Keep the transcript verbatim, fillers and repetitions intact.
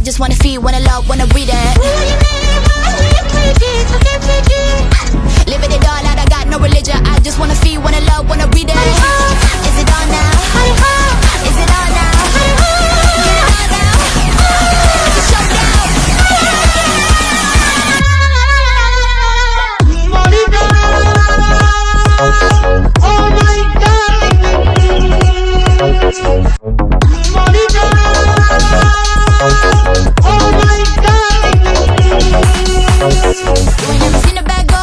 just wanna feel, wanna love, wanna breathe it. Living it